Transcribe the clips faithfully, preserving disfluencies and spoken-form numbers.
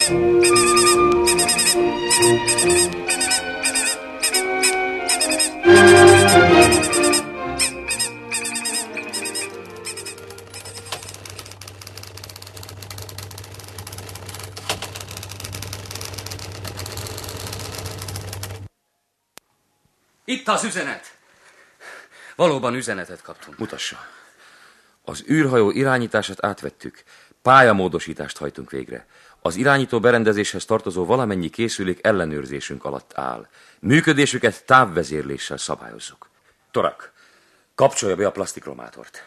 Itt az üzenet. Valóban üzenetet kaptunk. Mutassa. Az űrhajó irányítását átvettük. Pályamódosítást hajtunk végre. Az irányító berendezéshez tartozó valamennyi készülék ellenőrzésünk alatt áll. Működésüket távvezérléssel szabályozzuk. Torak, kapcsolja be a plastikromátort.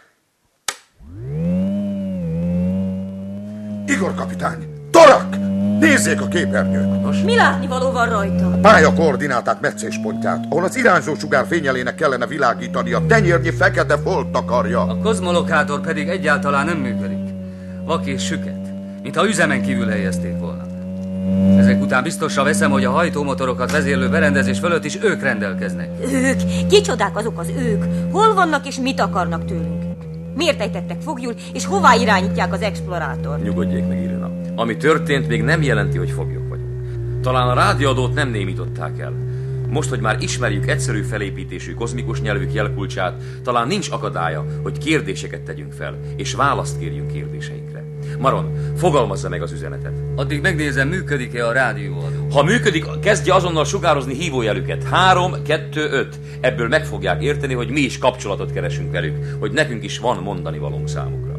Igor kapitány! Torak! Nézzék a képernyőt! Nos? Mi látnivaló van rajta? A pálya koordináták meccéspontját, ahol az irányzó sugár fényelének kellene világítani, a tenyérnyi fekete folt takarja. A kozmolokátor pedig egyáltalán nem működik. Vak és süket, mintha üzemen kívül helyezték volna. Ezek után biztosra veszem, hogy a hajtómotorokat vezérlő berendezés fölött is ők rendelkeznek. Ők? Kicsodák azok az ők? Hol vannak és mit akarnak tőlünk? Miért ejtettek foglyul, és hová irányítják az explorátort? Nyugodjék meg, Irina. Ami történt, még nem jelenti, hogy foglyok vagyunk. Talán a rádióadót nem némították el. Most, hogy már ismerjük egyszerű felépítésű kozmikus nyelvük jelkulcsát, talán nincs akadálya, hogy kérdéseket tegyünk fel, és választ kérjünk kérdéseinkre. Maron, fogalmazza meg az üzenetet. Addig megnézem, működik-e a rádióadó. Ha működik, kezdje azonnal sugározni hívójelüket. Három, kettő, öt. Ebből meg fogják érteni, hogy mi is kapcsolatot keresünk velük, hogy nekünk is van mondani valónk számukra.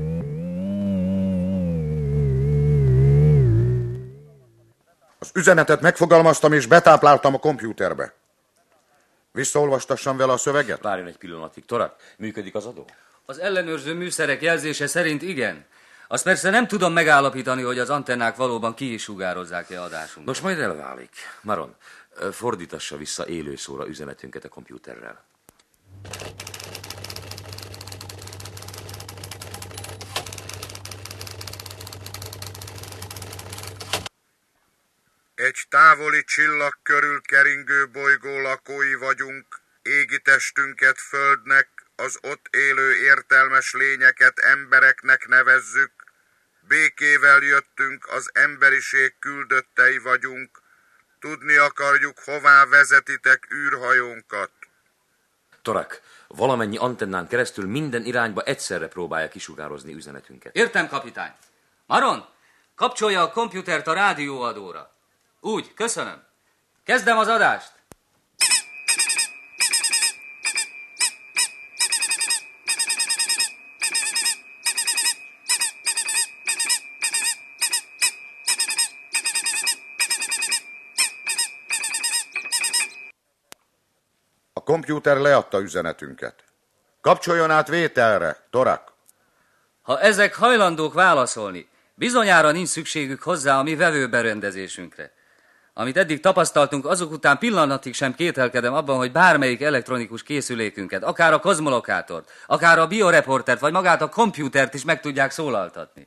Az üzenetet megfogalmaztam és betápláltam a kompjúterbe. Visszaolvastassam vele a szöveget? Várjon egy pillanatig, Torak, működik az adó? Az ellenőrző műszerek jelzése szerint igen. Azt persze nem tudom megállapítani, hogy az antennák valóban ki is sugározzák-e adásunkat. Nos, majd elválik. Maron, fordítassa vissza élő szóra üzenetünket a kompjúterrel. Egy távoli csillag körül keringő bolygó lakói vagyunk, égi testünket földnek, az ott élő értelmes lényeket embereknek nevezzük, békével jöttünk, az emberiség küldöttei vagyunk, tudni akarjuk, hová vezetitek űrhajónkat. Torak, valamennyi antennán keresztül minden irányba egyszerre próbálja kisugározni üzenetünket. Értem, kapitány. Maron, kapcsolja a kompjútert a rádióadóra. Úgy, köszönöm. Kezdem az adást. A kompjúter leadta üzenetünket. Kapcsoljon át vételre, Torak. Ha ezek hajlandók válaszolni, bizonyára nincs szükségük hozzá a mi vevőberendezésünkre. Amit eddig tapasztaltunk, azok után pillanatig sem kételkedem abban, hogy bármelyik elektronikus készülékünket, akár a kozmolokátort, akár a bioreportert, vagy magát a kompjútert is meg tudják szólaltatni.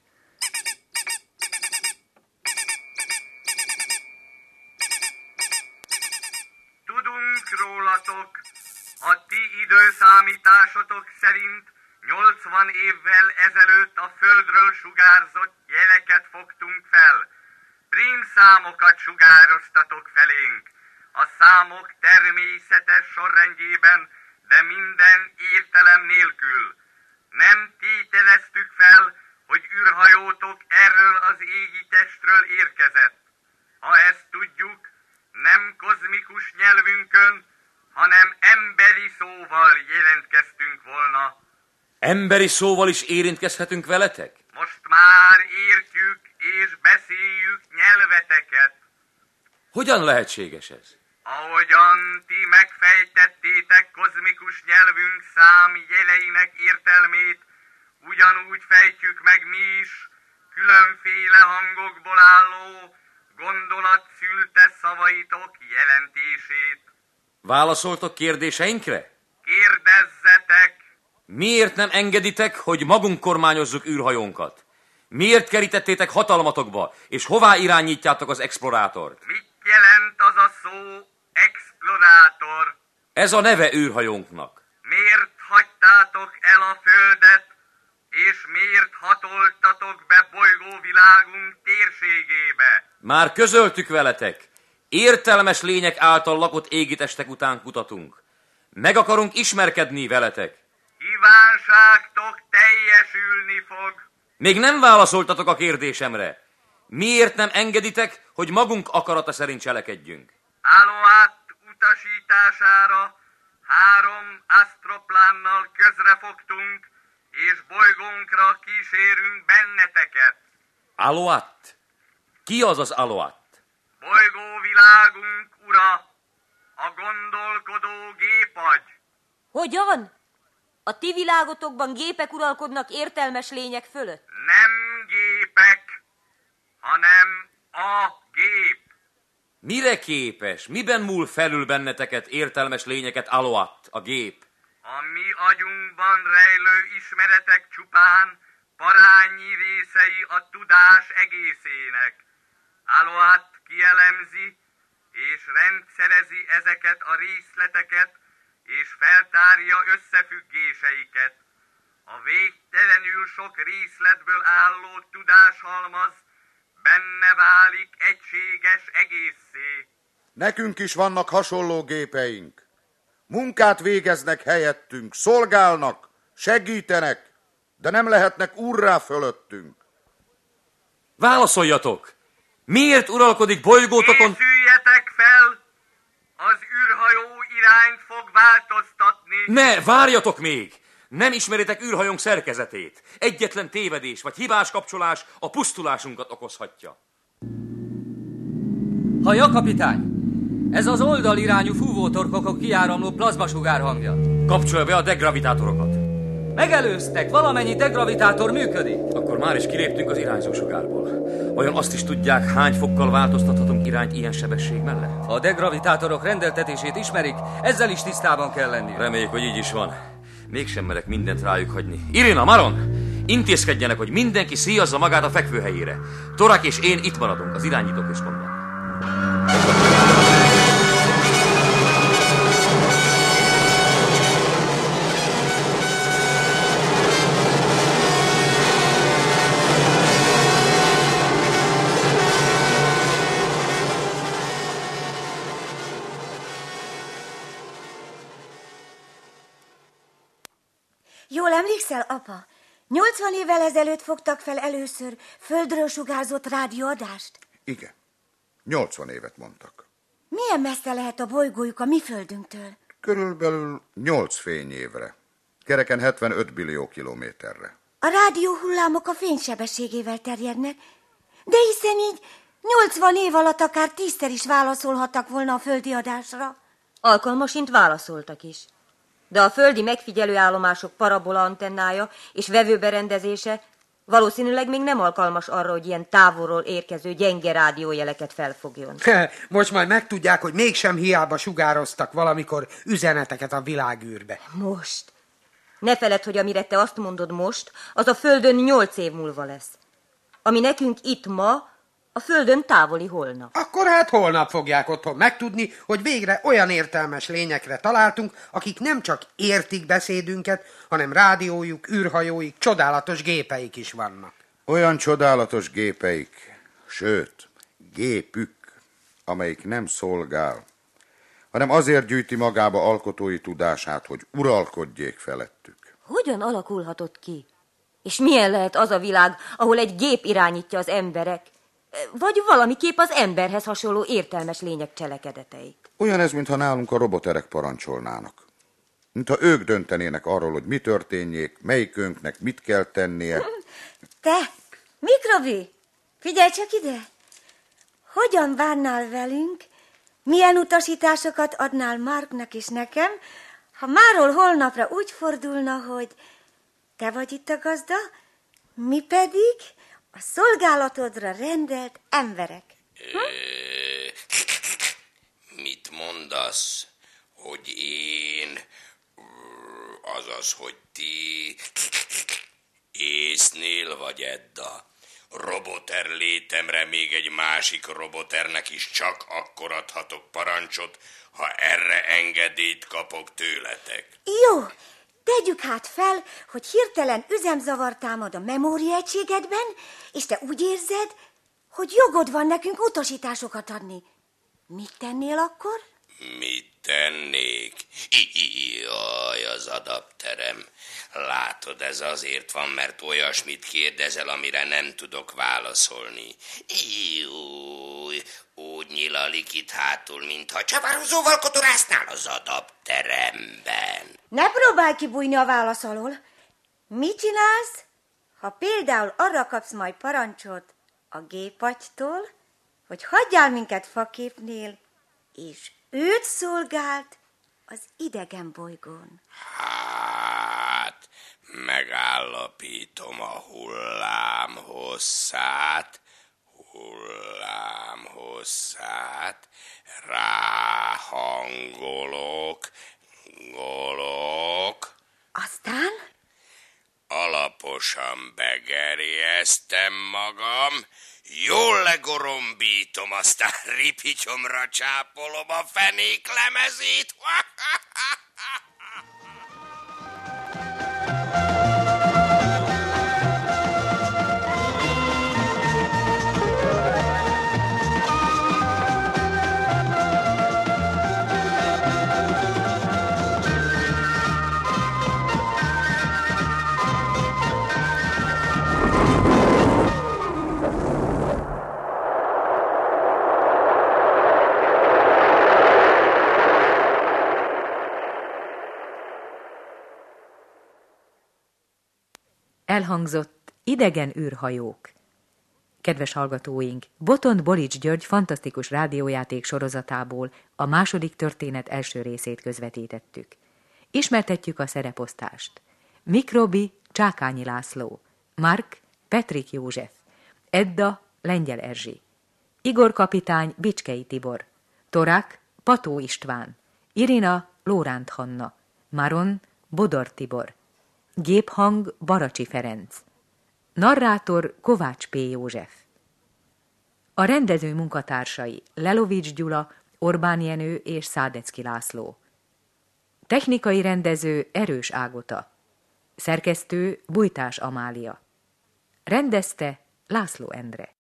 Tudunk rólatok, a ti időszámításotok szerint nyolcvan évvel ezelőtt a Földről sugárzott jeleket fogtunk fel. Prímszámokat sugároztatok felénk. A számok természetes sorrendjében, de minden értelem nélkül. Nem tételeztük fel, hogy űrhajótok erről az égi testről érkezett. Ha ezt tudjuk, nem kozmikus nyelvünkön, hanem emberi szóval jelentkeztünk volna. Emberi szóval is érintkezhetünk veletek? Most már értjük és beszéljük nyelveteket. Hogyan lehetséges ez? Ahogyan ti megfejtettétek kozmikus nyelvünk szám jeleinek értelmét, ugyanúgy fejtjük meg mi is, különféle hangokból álló, gondolatszülte szavaitok jelentését. Válaszoltok kérdéseinkre? Kérdezzetek! Miért nem engeditek, hogy magunk kormányozzuk űrhajónkat? Miért kerítettétek hatalmatokba, és hová irányítjátok az explorátort? Mit jelent az a szó, explorátor? Ez a neve űrhajónknak. Miért hagytátok el a Földet, és miért hatoltatok be bolygóvilágunk térségébe? Már közöltük veletek. Értelmes lények által lakott égitestek után kutatunk. Meg akarunk ismerkedni veletek. Kívánságtok teljesülni fog. Még nem válaszoltatok a kérdésemre. Miért nem engeditek, hogy magunk akarata szerint cselekedjünk? Aloat utasítására három asztroplánnal közrefogtunk, és bolygónkra kísérünk benneteket. Aloat? Ki az az Aloat? Bolygóvilágunk ura, a gondolkodó gépagy. Hogyan? A ti világotokban gépek uralkodnak értelmes lények fölött? Nem gépek, hanem a gép. Mire képes? Miben múl felül benneteket, értelmes lényeket, Aloat, a gép? A mi agyunkban rejlő ismeretek csupán parányi részei a tudás egészének. Aloat kielemzi és rendszerezi ezeket a részleteket, és feltárja összefüggéseiket. A végtelenül sok részletből álló tudáshalmaz benne válik egységes egészé. Nekünk is vannak hasonló gépeink. Munkát végeznek helyettünk, szolgálnak, segítenek, de nem lehetnek úrrá fölöttünk. Válaszoljatok! Miért uralkodik bolygótokon? Készüljetek fel! Az űrhajó irányt fog változtatni. Ne, várjatok még! Nem ismeritek űrhajónk szerkezetét. Egyetlen tévedés vagy hibás kapcsolás a pusztulásunkat okozhatja. Hallja, kapitány! Ez az oldalirányú fúvótorkokon kiáramló plazmasugár hangja. Kapcsolja be a degravitátorokat. Megelőztek, valamennyi degravitátor működik. Akkor már is kiléptünk az irányzó sugárból. Vajon azt is tudják, hány fokkal változtathatunk irányt ilyen sebesség mellett? A degravitátorok rendeltetését ismerik, ezzel is tisztában kell lenni. Reméljük, hogy így is van. Mégsem merek mindent rájuk hagyni. Irina, Maron! Intézkedjenek, hogy mindenki szíjazza magát a fekvőhelyére. Torak és én itt maradunk az irányítóközpontban. Jól emlékszel, apa? nyolcvan évvel ezelőtt fogtak fel először földről sugárzott rádióadást? Igen, nyolcvan évet mondtak. Milyen messze lehet a bolygójuk a mi földünktől? Körülbelül nyolc fényévre. Kereken hetvenöt billió kilométerre. A rádióhullámok a fénysebességével terjednek, de hiszen így nyolcvan év alatt akár tízszer is válaszolhattak volna a földi adásra. Alkalmasint válaszoltak is. De a földi megfigyelőállomások parabola antennája és vevőberendezése valószínűleg még nem alkalmas arra, hogy ilyen távolról érkező gyenge rádiójeleket felfogjon. Most majd megtudják, hogy mégsem hiába sugároztak valamikor üzeneteket a világűrbe. Most. Ne feledd, hogy amire te azt mondod most, az a Földön nyolc év múlva lesz. Ami nekünk itt ma, a Földön távoli holnap. Akkor hát holnap fogják otthon megtudni, hogy végre olyan értelmes lényekre találtunk, akik nem csak értik beszédünket, hanem rádiójuk, űrhajóik, csodálatos gépeik is vannak. Olyan csodálatos gépeik, sőt, gépük, amelyik nem szolgál, hanem azért gyűjti magába alkotói tudását, hogy uralkodjék felettük. Hogyan alakulhatott ki? És milyen lehet az a világ, ahol egy gép irányítja az emberek, vagy valamiképp az emberhez hasonló értelmes lények cselekedeteit? Olyan ez, mintha nálunk a roboterek parancsolnának. Mintha ők döntenének arról, hogy mi történjék, melyikünknek mit kell tennie. Te, Mikrobi, figyelj csak ide! Hogyan bánnál velünk? Milyen utasításokat adnál Marknak és nekem, ha máról holnapra úgy fordulna, hogy te vagy itt a gazda, mi pedig a szolgálatodra rendelt emberek? Hm? Mit mondasz, hogy én, azaz, hogy ti észnél vagy Edda? Roboter létemre még egy másik roboternek is csak akkor adhatok parancsot, ha erre engedélyt kapok tőletek. Jó, tegyük hát fel, hogy hirtelen üzemzavar támad a memóriaegységedben, és te úgy érzed, hogy jogod van nekünk utasításokat adni. Mit tennél akkor? Mit tennék? Jaj, az adapterem. Látod, ez azért van, mert olyasmit kérdezel, amire nem tudok válaszolni. Júj, úgy nyilalik itt hátul, mintha csavarozóval kotorásznál az adapteremben. Ne próbálj kibújni a válasz alól. Mit csinálsz, ha például arra kapsz majd parancsot a gépagytól, hogy hagyjál minket faképnél, és őt szolgált az idegen bolygón? Hát, megállapítom a hullám hosszát, hullám hosszát, ráhangolok, golok. Aztán? Alaposan begerjeztem magam, jól legorombítom, aztán ripityomra csápolom a fenéklemezét. Elhangzott Idegen űrhajók. Kedves hallgatóink, Botond Bolics György fantasztikus rádiójáték sorozatából a második történet első részét közvetítettük. Ismertetjük a szereposztást. Mikrobi Csákányi László, Mark Petrik József, Edda Lengyel Erzsi, Igor kapitány Bicskei Tibor, Torák Pató István, Irina Lóránt Hanna, Maron Bodor Tibor, géphang Baracsi Ferenc, narrátor Kovács P. József. A rendező munkatársai Lelovics Gyula, Orbán Jenő és Szádecki László. Technikai rendező Erős Ágota. Szerkesztő Bujtás Amália. Rendezte László Endre.